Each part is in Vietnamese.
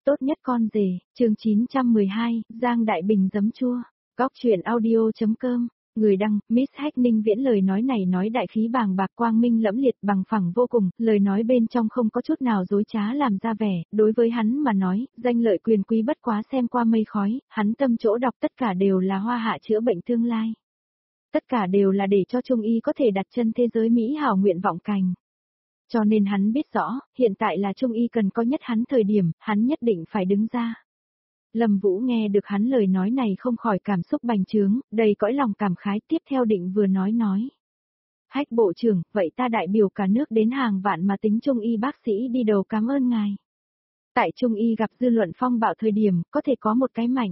tốt nhất con rể, chương 912, Giang Đại Bình giấm chua, góc truyện audio.com, người đăng, Miss Hách Ninh Viễn lời nói này nói đại khí bàng bạc quang minh lẫm liệt bằng phẳng vô cùng, lời nói bên trong không có chút nào dối trá làm ra vẻ, đối với hắn mà nói, danh lợi quyền quý bất quá xem qua mây khói, hắn tâm chỗ đọc tất cả đều là hoa hạ chữa bệnh tương lai. Tất cả đều là để cho Trung Y có thể đặt chân thế giới Mỹ hảo nguyện vọng cành. Cho nên hắn biết rõ, hiện tại là Trung Y cần có nhất hắn thời điểm, hắn nhất định phải đứng ra. Lâm Vũ nghe được hắn lời nói này không khỏi cảm xúc bành trướng, đầy cõi lòng cảm khái tiếp theo định vừa nói. Hách bộ trưởng, vậy ta đại biểu cả nước đến hàng vạn mà tính Trung Y bác sĩ đi đầu cảm ơn ngài. Tại Trung Y gặp dư luận phong bạo thời điểm, có thể có một cái mạnh.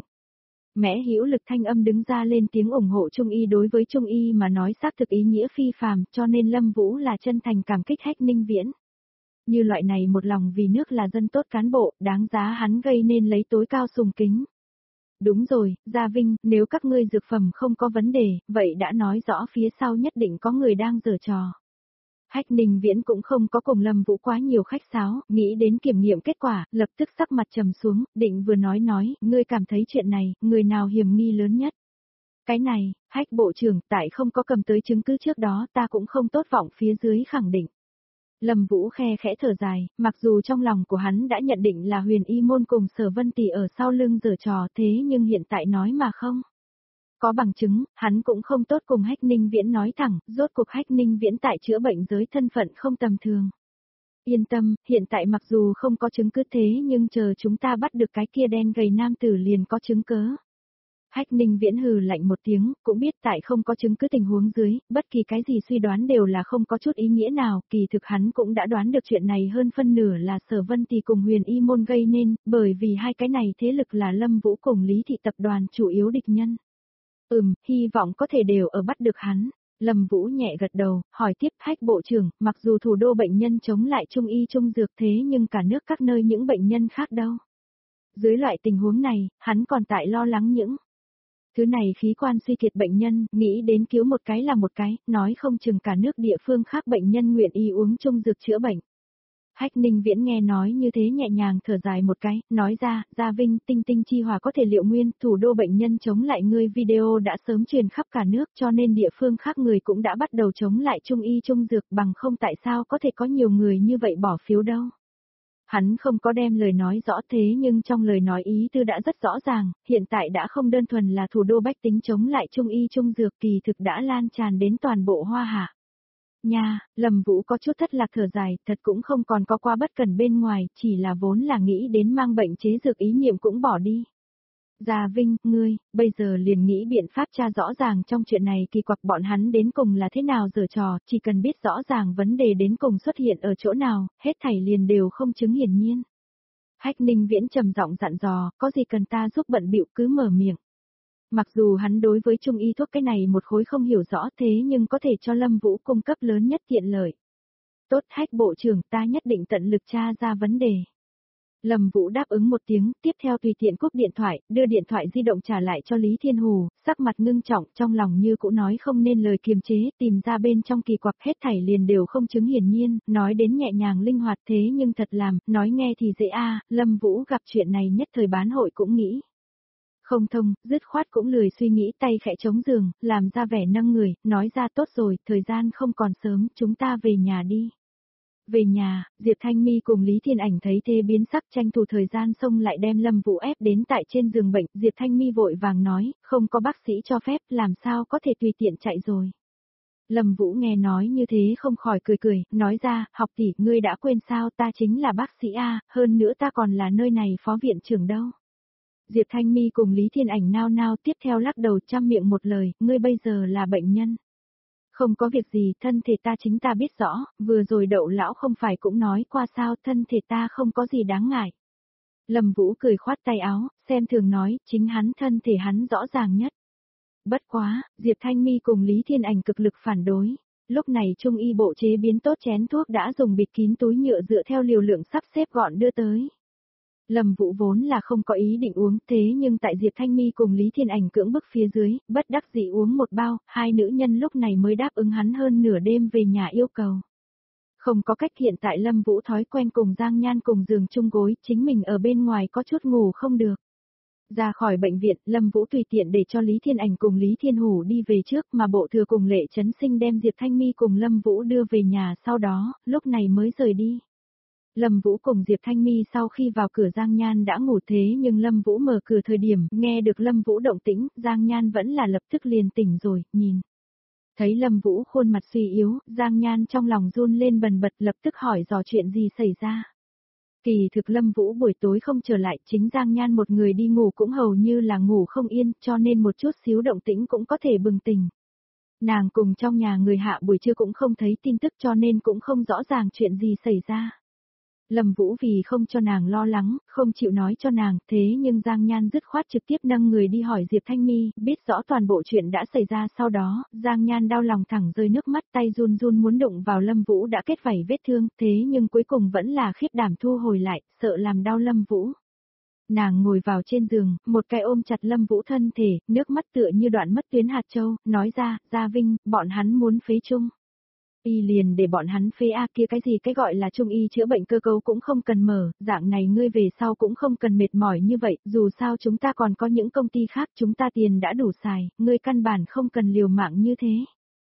Mẽ hữu lực thanh âm đứng ra lên tiếng ủng hộ Trung Y đối với Trung Y mà nói xác thực ý nghĩa phi phàm, cho nên Lâm Vũ là chân thành cảm kích Hách Ninh Viễn. Như loại này một lòng vì nước là dân tốt cán bộ, đáng giá hắn gây nên lấy tối cao sùng kính. Đúng rồi, Gia Vinh, nếu các ngươi dược phẩm không có vấn đề, vậy đã nói rõ phía sau nhất định có người đang giở trò. Hách Ninh Viễn cũng không có cùng Lâm Vũ quá nhiều khách sáo, nghĩ đến kiểm nghiệm kết quả, lập tức sắc mặt trầm xuống, định vừa nói, ngươi cảm thấy chuyện này, người nào hiểm nghi lớn nhất? Cái này, Hách bộ trưởng, tại không có cầm tới chứng cứ trước đó ta cũng không tốt vọng phía dưới khẳng định. Lâm Vũ khe khẽ thở dài, mặc dù trong lòng của hắn đã nhận định là Huyền Y môn cùng Sở Vân Tỷ ở sau lưng giở trò thế nhưng hiện tại nói mà không. Có bằng chứng, hắn cũng không tốt cùng Hách Ninh Viễn nói thẳng, rốt cuộc Hách Ninh Viễn tại chữa bệnh giới thân phận không tầm thường. Yên tâm, hiện tại mặc dù không có chứng cứ thế nhưng chờ chúng ta bắt được cái kia đen gầy nam tử liền có chứng cớ. Hách Ninh Viễn hừ lạnh một tiếng, cũng biết tại không có chứng cứ tình huống dưới, bất kỳ cái gì suy đoán đều là không có chút ý nghĩa nào, kỳ thực hắn cũng đã đoán được chuyện này hơn phân nửa là Sở Vân Tỷ cùng Huyền Y môn gây nên, bởi vì hai cái này thế lực là Lâm Vũ cùng Lý Thị tập đoàn chủ yếu địch nhân. Hy vọng có thể đều ở bắt được hắn. Lâm Vũ nhẹ gật đầu, hỏi tiếp Hách bộ trưởng, mặc dù thủ đô bệnh nhân chống lại Trung Y trung dược thế nhưng cả nước các nơi những bệnh nhân khác đâu. Dưới loại tình huống này, hắn còn tại lo lắng những thứ này khí quan suy kiệt bệnh nhân, nghĩ đến cứu một cái là một cái, nói không chừng cả nước địa phương khác bệnh nhân nguyện ý uống trung dược chữa bệnh. Hách Ninh Viễn nghe nói như thế nhẹ nhàng thở dài một cái, nói ra, Gia Vinh, tinh tinh chi hòa có thể liệu nguyên, thủ đô bệnh nhân chống lại ngươi video đã sớm truyền khắp cả nước cho nên địa phương khác người cũng đã bắt đầu chống lại Trung Y trung dược bằng không tại sao có thể có nhiều người như vậy bỏ phiếu đâu. Hắn không có đem lời nói rõ thế nhưng trong lời nói ý tư đã rất rõ ràng, hiện tại đã không đơn thuần là thủ đô bách tính chống lại Trung Y trung dược kỳ thực đã lan tràn đến toàn bộ Hoa Hạ. Nha, Lâm Vũ có chút thất lạc thở dài, thật cũng không còn có qua bất cẩn bên ngoài, chỉ là vốn là nghĩ đến mang bệnh chế dược ý niệm cũng bỏ đi. Gia Vinh, ngươi, bây giờ liền nghĩ biện pháp tra rõ ràng trong chuyện này kỳ quặc bọn hắn đến cùng là thế nào giở trò, chỉ cần biết rõ ràng vấn đề đến cùng xuất hiện ở chỗ nào, hết thảy liền đều không chứng hiển nhiên. Hách Ninh Viễn trầm giọng dặn dò, có gì cần ta giúp bận bịu cứ mở miệng. Mặc dù hắn đối với Trung Y thuốc cái này một khối không hiểu rõ thế nhưng có thể cho Lâm Vũ cung cấp lớn nhất tiện lợi. Tốt Hách bộ trưởng, ta nhất định tận lực tra ra vấn đề. Lâm Vũ đáp ứng một tiếng, tiếp theo tùy tiện cúp điện thoại, đưa điện thoại di động trả lại cho Lý Thiên Hù, sắc mặt ngưng trọng trong lòng như cũng nói không nên lời kiềm chế, tìm ra bên trong kỳ quặc hết thảy liền đều không chứng hiển nhiên, nói đến nhẹ nhàng linh hoạt thế nhưng thật làm, nói nghe thì dễ Lâm Vũ gặp chuyện này nhất thời bán hội cũng nghĩ. Không thông, dứt khoát cũng lười suy nghĩ tay khẽ chống giường, làm ra vẻ nâng người, nói ra tốt rồi, thời gian không còn sớm, chúng ta về nhà đi. Về nhà, Diệp Thanh Mi cùng Lý Thiên Ảnh thấy thế biến sắc tranh thủ thời gian xông lại đem Lâm Vũ ép đến tại trên giường bệnh, Diệp Thanh Mi vội vàng nói, không có bác sĩ cho phép, làm sao có thể tùy tiện chạy rồi. Lâm Vũ nghe nói như thế không khỏi cười, nói ra, học tỷ, ngươi đã quên sao ta chính là bác sĩ hơn nữa ta còn là nơi này phó viện trưởng đâu. Diệp Thanh Mi cùng Lý Thiên Ảnh nao tiếp theo lắc đầu trăm miệng một lời, ngươi bây giờ là bệnh nhân. Không có việc gì, thân thể ta chính ta biết rõ, vừa rồi Đậu lão không phải cũng nói qua sao, thân thể ta không có gì đáng ngại. Lâm Vũ cười khoát tay áo, xem thường nói, chính hắn thân thể hắn rõ ràng nhất. Bất quá, Diệp Thanh Mi cùng Lý Thiên Ảnh cực lực phản đối. Lúc này Trung Y bộ chế biến tốt chén thuốc đã dùng bịt kín túi nhựa dựa theo liều lượng sắp xếp gọn đưa tới. Lâm Vũ vốn là không có ý định uống thế nhưng tại Diệp Thanh Mi cùng Lý Thiên Ảnh cưỡng bức phía dưới, bất đắc dĩ uống một bao, hai nữ nhân lúc này mới đáp ứng hắn hơn nửa đêm về nhà yêu cầu. Không có cách, hiện tại Lâm Vũ thói quen cùng Giang Nhan cùng giường chung gối, chính mình ở bên ngoài có chút ngủ không được. Ra khỏi bệnh viện, Lâm Vũ tùy tiện để cho Lý Thiên Ảnh cùng Lý Thiên Hủ đi về trước, mà Bộ Thừa cùng Lệ Chấn Sinh đem Diệp Thanh Mi cùng Lâm Vũ đưa về nhà, sau đó, lúc này mới rời đi. Lâm Vũ cùng Diệp Thanh Mi sau khi vào cửa Giang Nhan đã ngủ, thế nhưng Lâm Vũ mở cửa thời điểm, nghe được Lâm Vũ động tĩnh, Giang Nhan vẫn là lập tức liền tỉnh rồi, nhìn. Thấy Lâm Vũ khuôn mặt suy yếu, Giang Nhan trong lòng run lên bần bật, lập tức hỏi dò chuyện gì xảy ra. Kỳ thực Lâm Vũ buổi tối không trở lại, chính Giang Nhan một người đi ngủ cũng hầu như là ngủ không yên, cho nên một chút xíu động tĩnh cũng có thể bừng tỉnh. Nàng cùng trong nhà người hạ buổi trưa cũng không thấy tin tức, cho nên cũng không rõ ràng chuyện gì xảy ra. Lâm Vũ vì không cho nàng lo lắng, không chịu nói cho nàng, thế nhưng Giang Nhan dứt khoát trực tiếp nâng người đi hỏi Diệp Thanh Mi, biết rõ toàn bộ chuyện đã xảy ra. Sau đó, Giang Nhan đau lòng thẳng rơi nước mắt, tay run run muốn đụng vào Lâm Vũ đã kết vảy vết thương, thế nhưng cuối cùng vẫn là khiếp đảm thu hồi lại, sợ làm đau Lâm Vũ. Nàng ngồi vào trên giường, một cái ôm chặt Lâm Vũ thân thể, nước mắt tựa như đoạn mất tuyến hạt châu, nói ra, Gia Vinh, bọn hắn muốn phế chung. Y liền để bọn hắn phế a, kia cái gì cái gọi là trung y chữa bệnh cơ cấu cũng không cần mở, dạng này ngươi về sau cũng không cần mệt mỏi như vậy, dù sao chúng ta còn có những công ty khác, chúng ta tiền đã đủ xài, ngươi căn bản không cần liều mạng như thế.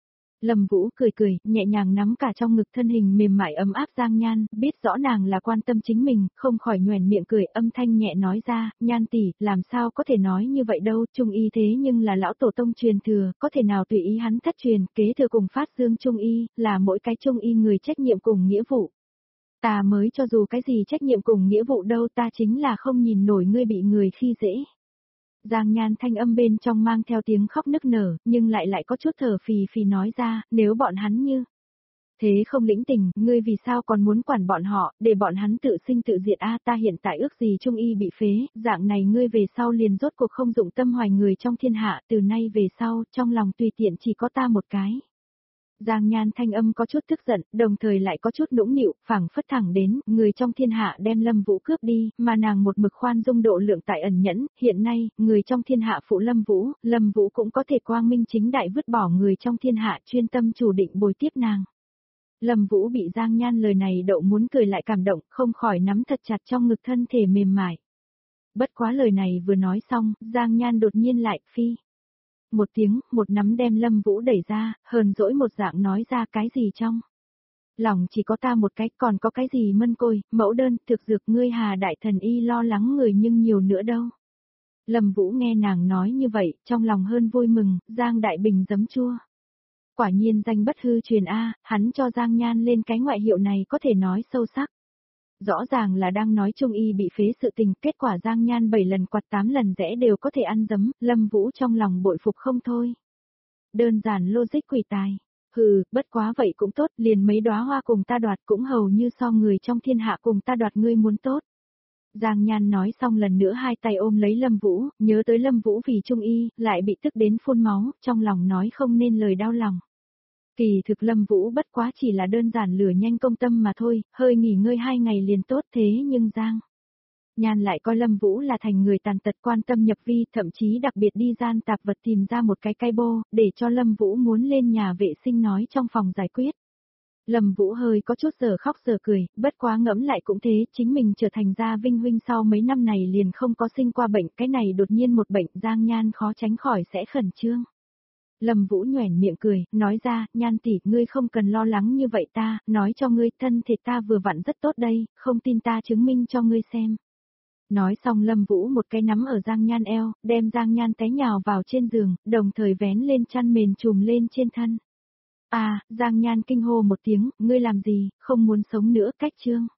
Lâm Vũ cười cười, nhẹ nhàng nắm cả trong ngực thân hình mềm mại ấm áp Giang Nhan, biết rõ nàng là quan tâm chính mình, không khỏi nhoẻn miệng cười, âm thanh nhẹ nói ra, Nhan tỷ, làm sao có thể nói như vậy đâu, trung y thế nhưng là lão tổ tông truyền thừa, có thể nào tùy ý hắn thất truyền, kế thừa cùng phát dương trung y, là mỗi cái trung y người trách nhiệm cùng nghĩa vụ. Ta mới cho dù cái gì trách nhiệm cùng nghĩa vụ đâu, ta chính là không nhìn nổi ngươi bị người khi dễ. Giang Nhan thanh âm bên trong mang theo tiếng khóc nức nở, nhưng lại có chút thở phì phì nói ra, nếu bọn hắn như thế không lĩnh tình, ngươi vì sao còn muốn quản bọn họ, để bọn hắn tự sinh tự diệt a, ta hiện tại ước gì trung y bị phế, dạng này ngươi về sau liền rốt cuộc không dụng tâm hoài người trong thiên hạ, từ nay về sau, trong lòng tùy tiện chỉ có ta một cái. Giang Nhan thanh âm có chút tức giận, đồng thời lại có chút nũng nịu, phảng phất thẳng đến, người trong thiên hạ đem Lâm Vũ cướp đi, mà nàng một mực khoan dung độ lượng tại ẩn nhẫn, hiện nay, người trong thiên hạ phụ Lâm Vũ cũng có thể quang minh chính đại vứt bỏ người trong thiên hạ chuyên tâm chủ định bồi tiếp nàng. Lâm Vũ bị Giang Nhan lời này đậu muốn cười lại cảm động, không khỏi nắm thật chặt trong ngực thân thể mềm mại. Bất quá lời này vừa nói xong, Giang Nhan đột nhiên lại phi. Một tiếng, một nắm đem Lâm Vũ đẩy ra, hờn dỗi một dạng nói ra cái gì trong. Lòng chỉ có ta một cái, còn có cái gì mân côi, mẫu đơn, thực dược ngươi Hà đại thần y lo lắng người nhưng nhiều nữa đâu. Lâm Vũ nghe nàng nói như vậy, trong lòng hơn vui mừng, Giang Đại Bình giấm chua. Quả nhiên danh bất hư truyền A, hắn cho Giang Nhan lên cái ngoại hiệu này có thể nói sâu sắc. Rõ ràng là đang nói trung y bị phế sự tình, kết quả Giang Nhan 7 lần quạt 8 lần rẽ đều có thể ăn dấm, Lâm Vũ trong lòng bội phục không thôi. Đơn giản logic quỷ tài. Hừ, bất quá vậy cũng tốt, liền mấy đóa hoa cùng ta đoạt cũng hầu như so người trong thiên hạ cùng ta đoạt ngươi muốn tốt. Giang Nhan nói xong lần nữa hai tay ôm lấy Lâm Vũ, nhớ tới Lâm Vũ vì trung y, lại bị tức đến phun máu, trong lòng nói không nên lời đau lòng. Kỳ thực Lâm Vũ bất quá chỉ là đơn giản lửa nhanh công tâm mà thôi, hơi nghỉ ngơi 2 ngày liền tốt, thế nhưng Giang Nhan lại coi Lâm Vũ là thành người tàn tật quan tâm nhập vi, thậm chí đặc biệt đi gian tạp vật tìm ra một cái bô, để cho Lâm Vũ muốn lên nhà vệ sinh nói trong phòng giải quyết. Lâm Vũ hơi có chút giờ khóc giờ cười, bất quá ngẫm lại cũng thế, chính mình trở thành Gia Vinh huynh sau mấy năm này liền không có sinh qua bệnh, cái này đột nhiên một bệnh Giang Nhan khó tránh khỏi sẽ khẩn trương. Lâm Vũ nhoẻn miệng cười, nói ra, Nhan tỷ, ngươi không cần lo lắng như vậy ta, nói cho ngươi thân thể ta vừa vặn rất tốt đây, không tin ta chứng minh cho ngươi xem. Nói xong Lâm Vũ một cái nắm ở Giang Nhan eo, đem Giang Nhan té nhào vào trên giường, đồng thời vén lên chăn mền trùm lên trên thân. À, Giang Nhan kinh hô một tiếng, ngươi làm gì, không muốn sống nữa, cách chương.